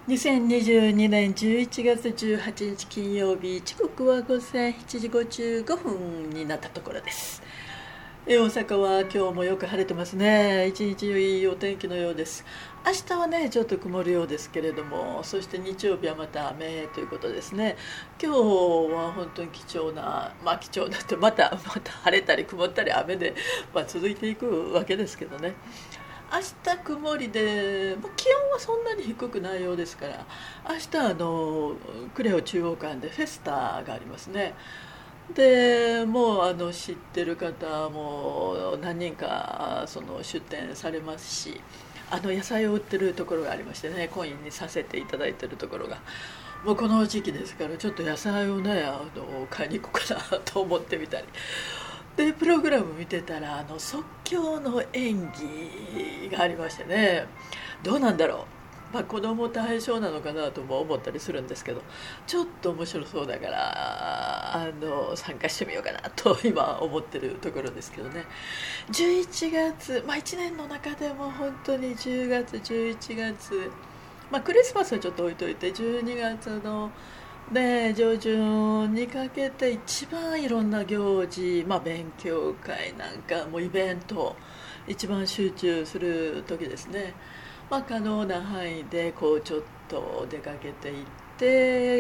2022年11月18日金曜日、時刻は午前7時55分になったところです。大阪は今日もよく晴れてますね。一日いいお天気のようです。明日はねちょっと曇るようですけれども、そして日曜日はまた雨ということですね。今日は本当に貴重な、貴重だってまた晴れたり曇ったり雨で、続いていくわけですけどね。明日曇りで、気温はそんなに低くないようですから、明日クレオ中央館でフェスタがありますね。でもう知ってる方も何人か出店されますし、野菜を売ってるところがありましてね、コインにさせていただいてるところが、もうこの時期ですから、ちょっと野菜をね買いに行こうかなと思ってみたりで、プログラム見てたら即興の演技がありましてね、どうなんだろう、子供対象なのかなとも思ったりするんですけど、ちょっと面白そうだから参加してみようかなと今思ってるところですけどね。11月、1年の中でも本当に10月11月、クリスマスはちょっと置いといて、12月の上旬にかけて一番いろんな行事、勉強会なんかもイベント一番集中する時ですね。可能な範囲でちょっと出かけていって、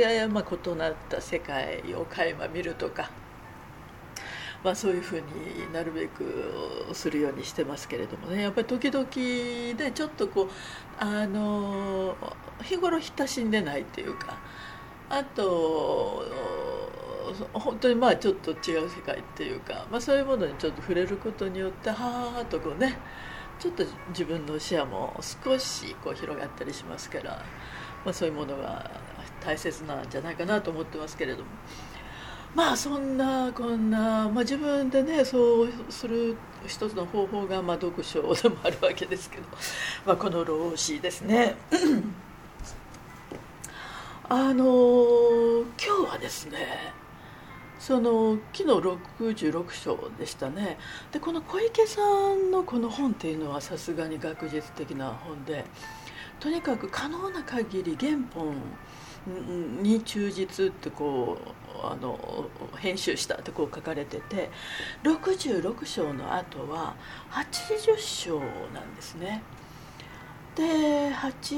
異なった世界を垣間見るとか、そういうふうになるべくするようにしてますけれどもね。やっぱり時々でちょっと日頃親しんでないっていうか、あと本当にちょっと違う世界っていうか、そういうものにちょっと触れることによって、はーっとちょっと自分の視野も少し広がったりしますから、そういうものが大切なんじゃないかなと思ってますけれども、そんなこんな、自分でねそうする一つの方法が読書でもあるわけですけど、この老子ですね。今日はですね、昨日66章でしたね。でこの小池さんのこの本っていうのはさすがに学術的な本で、とにかく可能な限り原本に忠実って編集したって書かれてて、66章の後は80章なんですね。で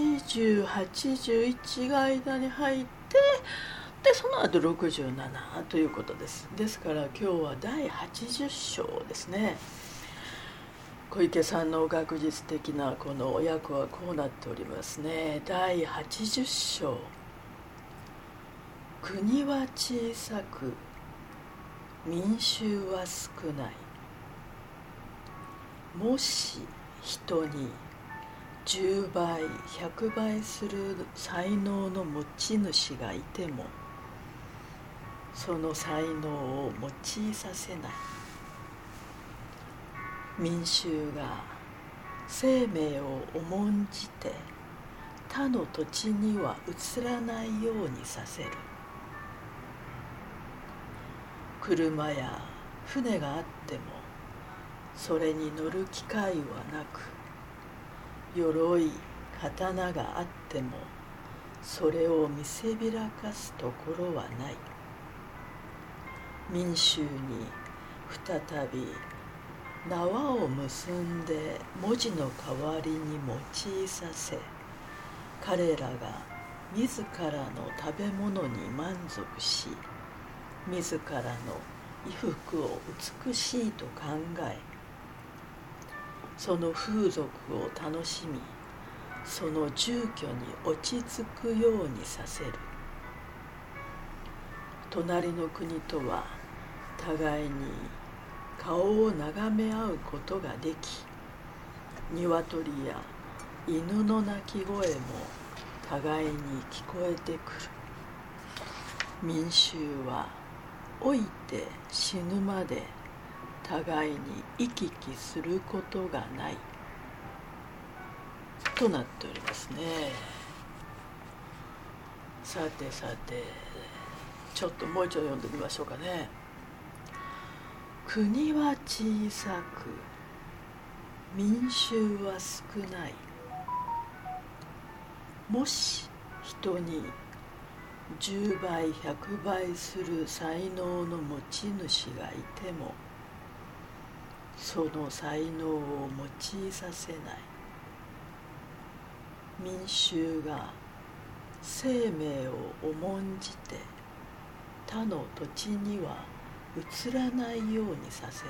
80、81が間に入って、でその後67ということです。ですから今日は第80章ですね。小池さんの学術的なこの訳はこうなっておりますね。第80章、国は小さく民衆は少ない。もし人に10倍100倍する才能の持ち主がいても、その才能を用いさせない。民衆が生命を重んじて他の土地には移らないようにさせる。車や船があってもそれに乗る機会はなく、鎧刀があってもそれを見せびらかすところはない。民衆に再び縄を結んで文字の代わりに用いさせ、彼らが自らの食べ物に満足し、自らの衣服を美しいと考え、その風俗を楽しみ、その住居に落ち着くようにさせる。隣の国とは互いに顔を眺め合うことができ、鶏や犬の鳴き声も互いに聞こえてくる。民衆は老いて死ぬまで互いに行き来することがないとなっておりますね。さてさて、ちょっともう一度読んでみましょうかね。国は小さく民衆は少ない。もし人に10倍100倍する才能の持ち主がいてもその才能を用いさせない。民衆が生命を重んじて他の土地には移らないようにさせる。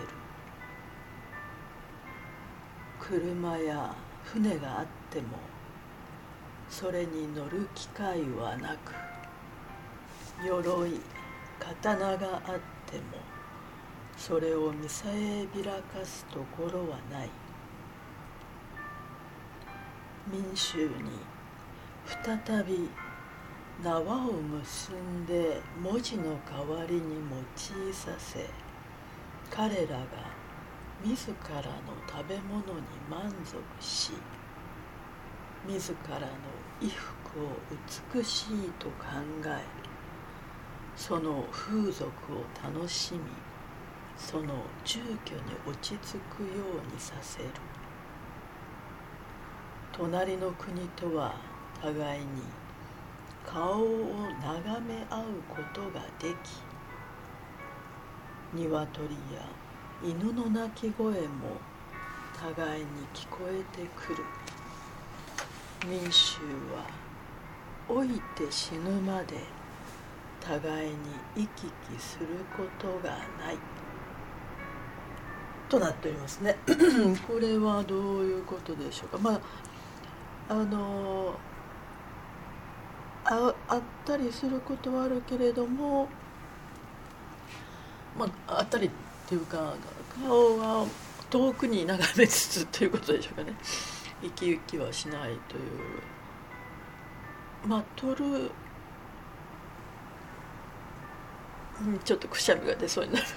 車や船があってもそれに乗る機会はなく、鎧刀があってもそれを見さえびらかすところはない。民衆に再び縄を結んで文字の代わりに用いさせ、彼らが自らの食べ物に満足し、自らの衣服を美しいと考え、その風俗を楽しみ、その住居に落ち着くようにさせる。隣の国とは互いに顔を眺め合うことができ、鶏や犬の鳴き声も互いに聞こえてくる。民衆は老いて死ぬまで互いに行き来することがないとなっておりますね。これはどういうことでしょうか。あったりすることはあるけれども、あったりっていうか、顔は遠くに眺めつつということでしょうかね。生き生きはしないという、ちょっとくしゃみが出そうになり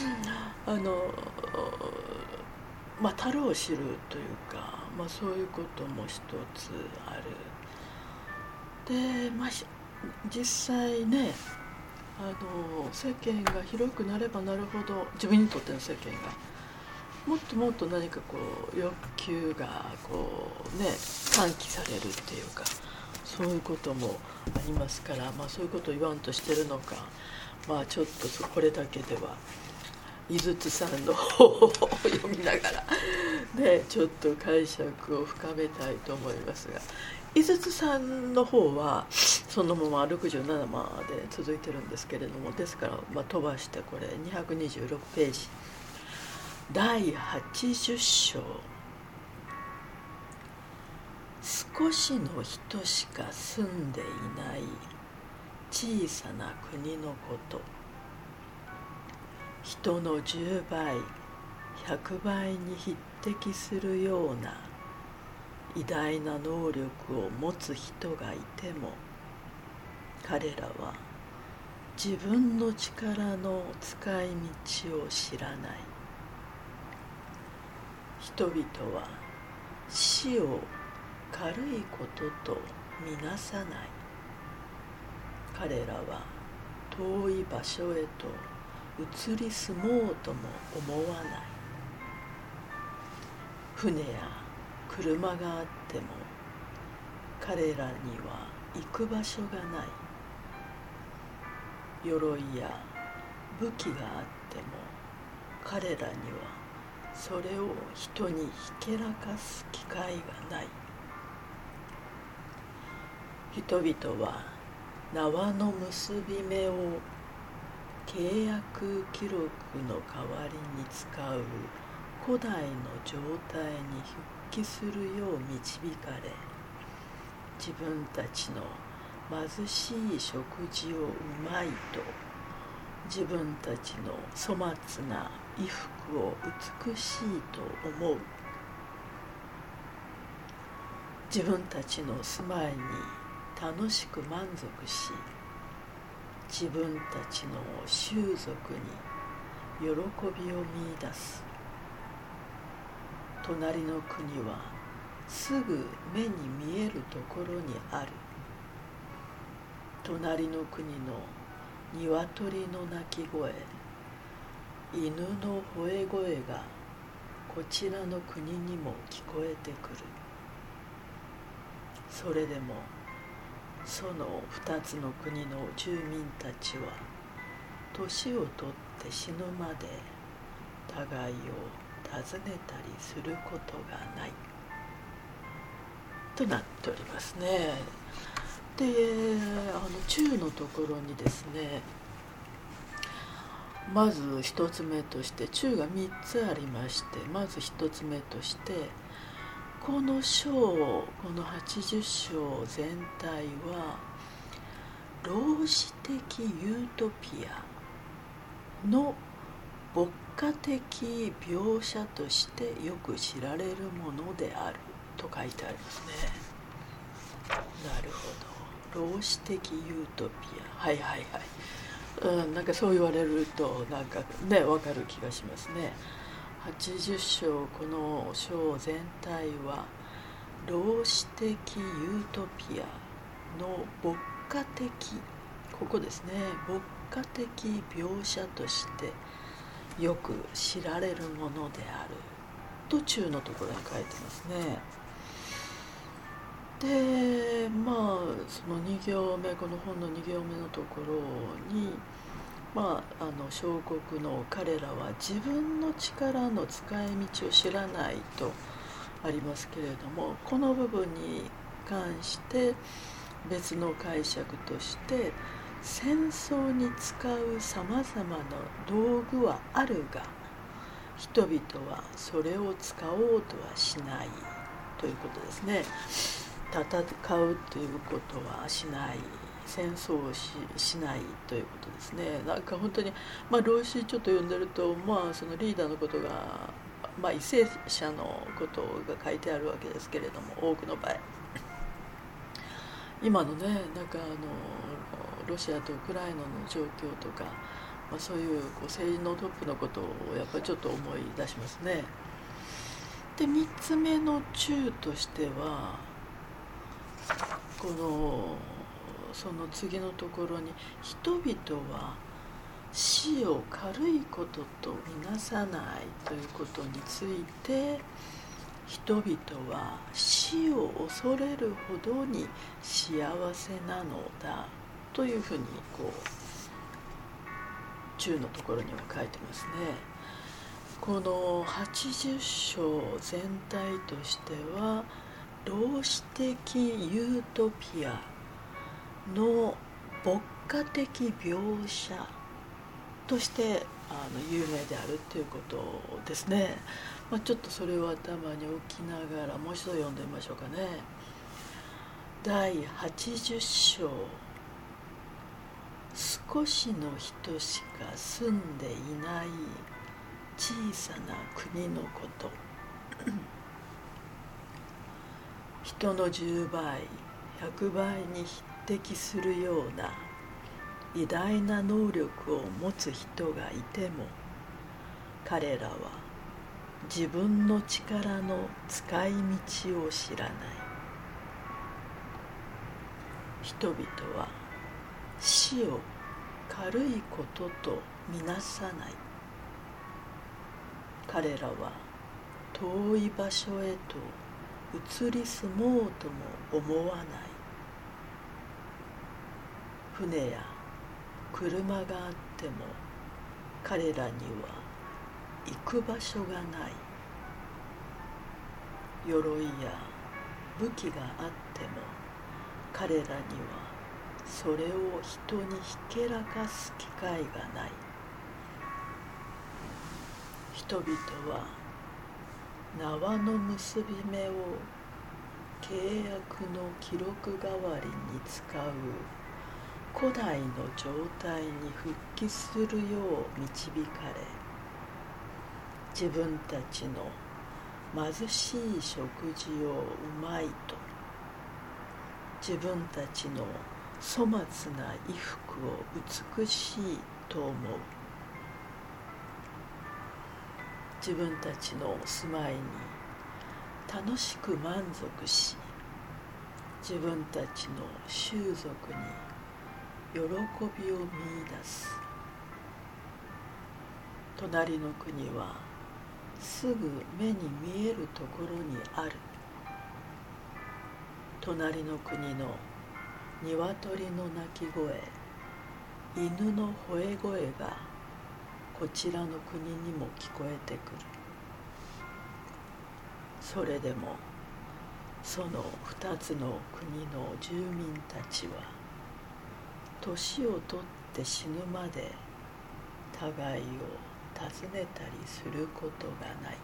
ます。足るを知るというか、そういうことも一つある。で、実際ね、世間が広くなればなるほど、自分にとっての世間がもっともっと何か欲求が喚起されるっていうか、そういうこともありますから、そういうことを言わんとしてるのか、ちょっとこれだけでは井筒さんの方を読みながらね、ちょっと解釈を深めたいと思いますが、井筒さんの方はそのまま67まで続いてるんですけれども、ですから飛ばしてこれ226ページ、第80章、少しの人しか住んでいない小さな国のこと。人の10倍100倍に匹敵するような偉大な能力を持つ人がいても、彼らは自分の力の使い道を知らない。人々は死を軽いこととみなさない。彼らは遠い場所へと移り住もうとも思わない。船や車があっても彼らには行く場所がない。鎧や武器があっても彼らにはそれを人にひけらかす機会がない。人々は縄の結び目を契約記録の代わりに使う古代の状態に復帰するよう導かれ、自分たちの貧しい食事をうまいと、自分たちの粗末な衣服を美しいと思う。自分たちの住まいに楽しく満足し、自分たちの習俗に喜びを見出す。隣の国はすぐ目に見えるところにある。隣の国の鶏の鳴き声、犬の吠え声がこちらの国にも聞こえてくる。それでもその2つの国の住民たちは年を取って死ぬまで互いを訪ねたりすることがないとなっておりますね。で、中のところにですね、まず一つ目として中が3つありまして、まず一つ目としてこの章、この80章全体は老子的ユートピアの牧歌的描写としてよく知られるものであると書いてありますね。なるほど、老子的ユートピア、はいはいはい、なんかそう言われるとなんかね分かる気がしますね。80章、この章全体は老子的ユートピアの牧歌的、ここですね、牧歌的描写としてよく知られるものであると中のところに書いてますね。で、その2行目、この本の2行目のところに、小国の彼らは自分の力の使い道を知らないとありますけれども、この部分に関して別の解釈として、戦争に使うさまざまな道具はあるが人々はそれを使おうとはしないということですね。戦うということはしない、戦争を しないということですね。なんか本当に、老子ちょっと読んでると、そのリーダーのことが、為政者のことが書いてあるわけですけれども、多くの場合今のね、なんかロシアとウクライナの状況とか、そういう政治のトップのことをやっぱりちょっと思い出しますね。で、3つ目の中としては、その次のところに、人々は死を軽いこととみなさないということについて、人々は死を恐れるほどに幸せなのだというふうに中のところには書いてますね。この80章全体としては老子的ユートピアの牧歌的描写として有名であるということですね。ちょっとそれを頭に置きながらもう一度読んでみましょうかね。第80章、少しの人しか住んでいない小さな国のこと。人の10倍100倍に匹敵するような偉大な能力を持つ人がいても、彼らは自分の力の使い道を知らない。人々は死を軽いこととみなさない。彼らは遠い場所へと移り住もうとも思わない。船や車があっても彼らには行く場所がない。鎧や武器があっても彼らにはそれを人にひけらかす機会がない。人々は縄の結び目を契約の記録代わりに使う古代の状態に復帰するよう導かれ、自分たちの貧しい食事をうまいと、自分たちの粗末な衣服を美しいと思う。自分たちの住まいに楽しく満足し、自分たちの習俗に喜びを見出す。隣の国はすぐ目に見えるところにある。隣の国の鶏の鳴き声、犬の吠え声がこちらの国にも聞こえてくる。それでもその2つの国の住民たちは年を取って死ぬまで互いを訪ねたりすることがない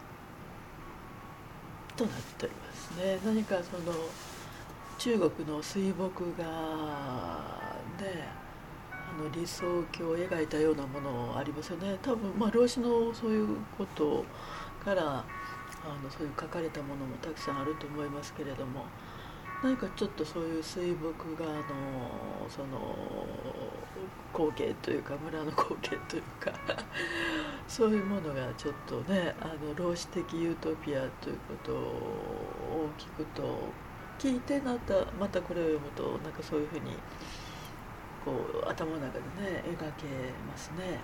となっておりますね。何かその中国の水墨画で理想郷を描いたようなものありますよね。多分老子のそういうことからそういう書かれたものもたくさんあると思いますけれども、何かちょっとそういう水墨画のその光景というか村の光景というかそういうものがちょっとね老子的ユートピアということを聞くと聞いてまたこれを読むとなんかそういうふうにこう頭の中でね描けますね。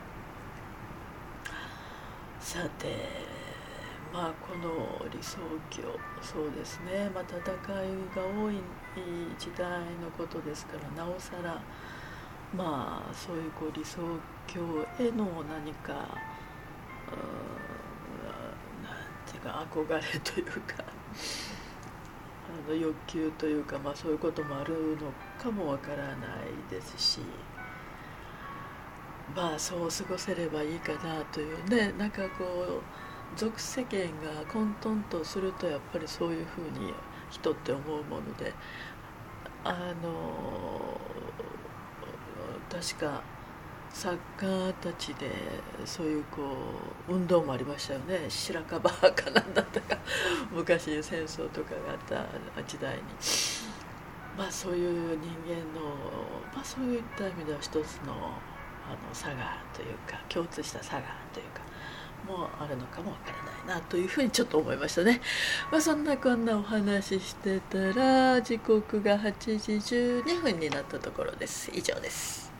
さてこの理想郷、そうですね、戦いが多い時代のことですからなおさらそういう理想郷への何かなんていうか憧れというか欲求というかそういうこともあるのかもわからないですし、そう過ごせればいいかなというね、なんか俗世間が混沌とするとやっぱりそういうふうに人って思うもので、確か作家たちでそういう運動もありましたよね。白樺かなんだったか昔戦争とかがあった時代にそういう人間の、そういった意味では一つの差がというか共通した差がというかもあるのかもわからないなというふうにちょっと思いましたね。そんなこんなお話ししてたら時刻が8時12分になったところです。以上です。